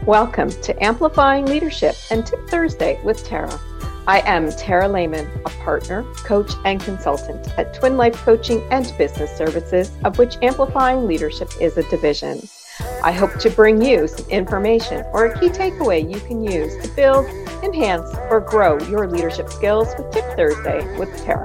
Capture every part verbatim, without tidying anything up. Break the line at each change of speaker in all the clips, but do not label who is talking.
Welcome to Amplifying Leadership and Tip Thursday with Tara. I am Tara Lehman, a partner, coach, and consultant at Twin Life Coaching and Business Services, of which Amplifying Leadership is a division. I hope to bring you some information or a key takeaway you can use to build, enhance, or grow your leadership skills with Tip Thursday with Tara.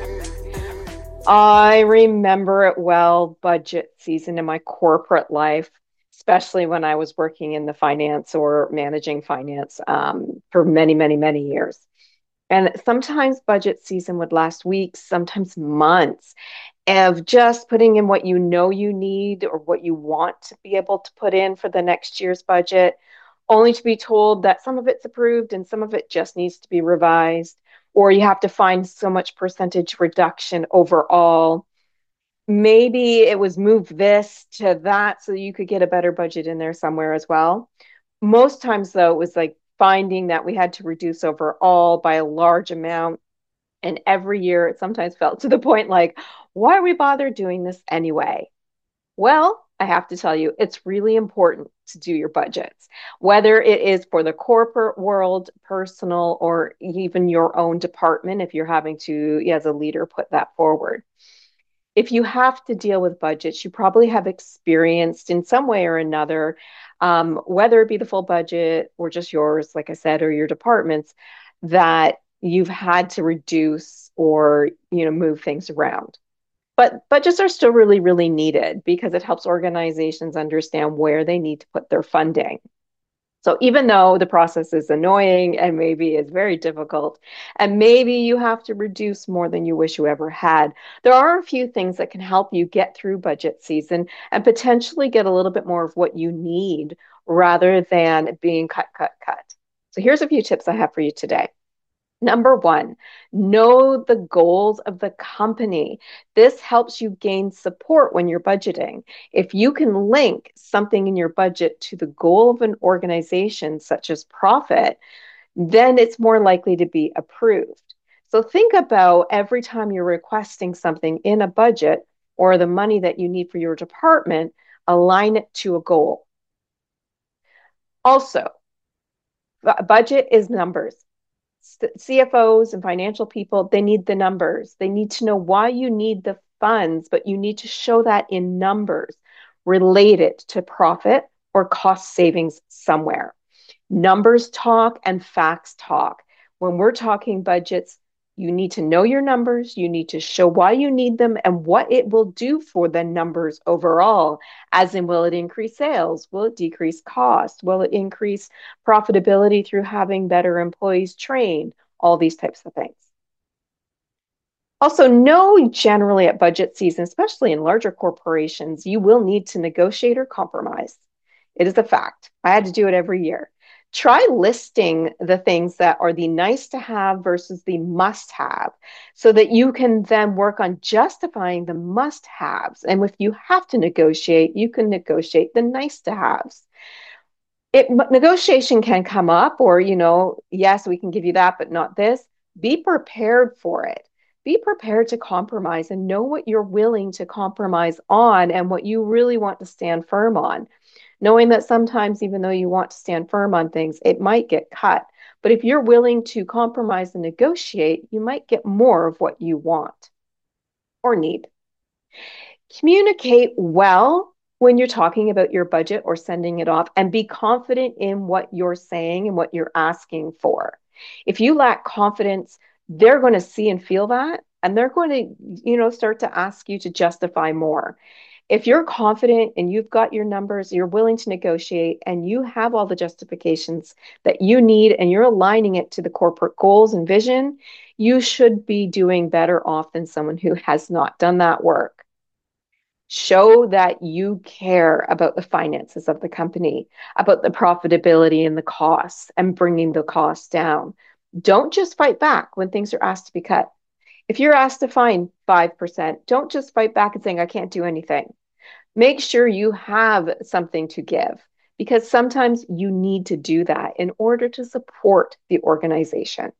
I remember it well, budget season in my corporate life, especially when I was working in the finance or managing finance um, for many, many, many years. And sometimes budget season would last weeks, sometimes months of just putting in what you know you need or what you want to be able to put in for the next year's budget, only to be told that some of it's approved and some of it just needs to be revised, or you have to find so much percentage reduction overall. Maybe it was move this to that so you could get a better budget in there somewhere as well. Most times, though, it was like finding that we had to reduce overall by a large amount. And every year it sometimes felt to the point like, why are we bothered doing this anyway? Well, I have to tell you, it's really important to do your budgets, whether it is for the corporate world, personal, or even your own department, if you're having to, as a leader, put that forward. If you have to deal with budgets, you probably have experienced in some way or another, um, whether it be the full budget or just yours, like I said, or your departments, that you've had to reduce or, you know, move things around. But budgets are still really, really needed because it helps organizations understand where they need to put their funding. So even though the process is annoying and maybe is very difficult, and maybe you have to reduce more than you wish you ever had, there are a few things that can help you get through budget season and potentially get a little bit more of what you need rather than being cut, cut, cut. So here's a few tips I have for you today. Number one, know the goals of the company. This helps you gain support when you're budgeting. If you can link something in your budget to the goal of an organization, such as profit, then it's more likely to be approved. So think about every time you're requesting something in a budget or the money that you need for your department, align it to a goal. Also, budget is numbers. C F Os and financial people, they need the numbers. They need to know why you need the funds, but you need to show that in numbers related to profit or cost savings somewhere. Numbers talk and facts talk. When we're talking budgets, you need to know your numbers. You need to show why you need them and what it will do for the numbers overall. As in, will it increase sales? Will it decrease cost? Will it increase profitability through having better employees trained? All these types of things. Also, know generally at budget season, especially in larger corporations, you will need to negotiate or compromise. It is a fact. I had to do it every year. Try listing the things that are the nice to have versus the must have so that you can then work on justifying the must haves. And if you have to negotiate, you can negotiate the nice to haves. It, negotiation can come up or, you know, yes, we can give you that, but not this. Be prepared for it. Be prepared to compromise and know what you're willing to compromise on and what you really want to stand firm on. Knowing that sometimes, even though you want to stand firm on things, it might get cut. But if you're willing to compromise and negotiate, you might get more of what you want or need. Communicate well when you're talking about your budget or sending it off, and be confident in what you're saying and what you're asking for. If you lack confidence, they're going to see and feel that, and they're going to, you know, start to ask you to justify more. If you're confident and you've got your numbers, you're willing to negotiate, and you have all the justifications that you need, and you're aligning it to the corporate goals and vision, you should be doing better off than someone who has not done that work. Show that you care about the finances of the company, about the profitability and the costs, and bringing the costs down. Don't just fight back when things are asked to be cut. If you're asked to find five percent, don't just fight back and saying, I can't do anything. Make sure you have something to give, because sometimes you need to do that in order to support the organization.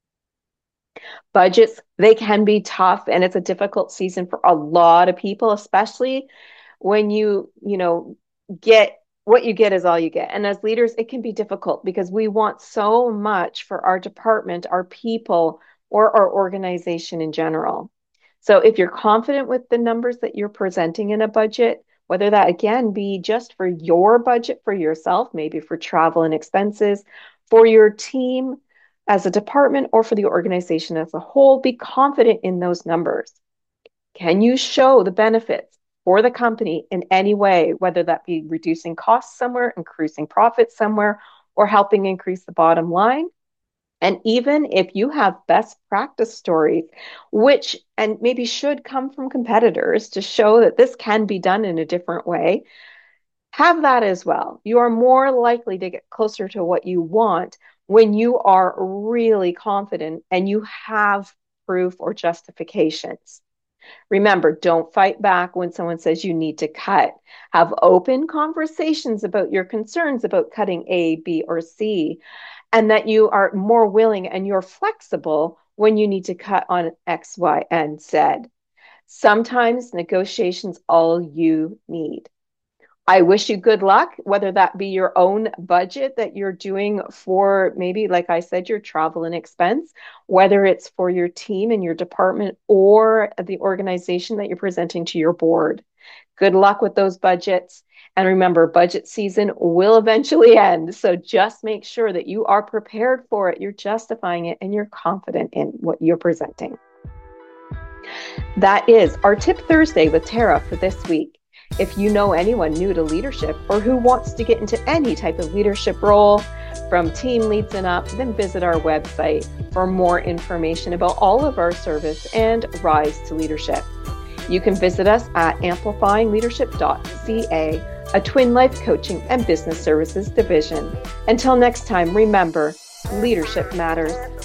Budgets, they can be tough, and it's a difficult season for a lot of people, especially when you, you know, get what you get is all you get. And as leaders, it can be difficult because we want so much for our department, our people, or our organization in general. So if you're confident with the numbers that you're presenting in a budget, whether that again be just for your budget for yourself, maybe for travel and expenses, for your team as a department, or for the organization as a whole, be confident in those numbers. Can you show the benefits for the company in any way, whether that be reducing costs somewhere, increasing profits somewhere, or helping increase the bottom line? And even if you have best practice stories, which and maybe should come from competitors to show that this can be done in a different way, have that as well. You are more likely to get closer to what you want when you are really confident and you have proof or justifications. Remember, don't fight back when someone says you need to cut. Have open conversations about your concerns about cutting A, B, or C, and that you are more willing and you're flexible when you need to cut on X, Y, and Z. Sometimes negotiation's all you need. I wish you good luck, whether that be your own budget that you're doing for maybe, like I said, your travel and expense, whether it's for your team and your department or the organization that you're presenting to your board. Good luck with those budgets. And remember, budget season will eventually end. So just make sure that you are prepared for it, you're justifying it, and you're confident in what you're presenting. That is our Tip Thursday with Tara for this week. If you know anyone new to leadership or who wants to get into any type of leadership role, from team leads and up, then visit our website for more information about all of our service and Rise to Leadership. You can visit us at amplifying leadership dot c a, a Twin Life coaching and business services division. Until next time, remember, leadership matters.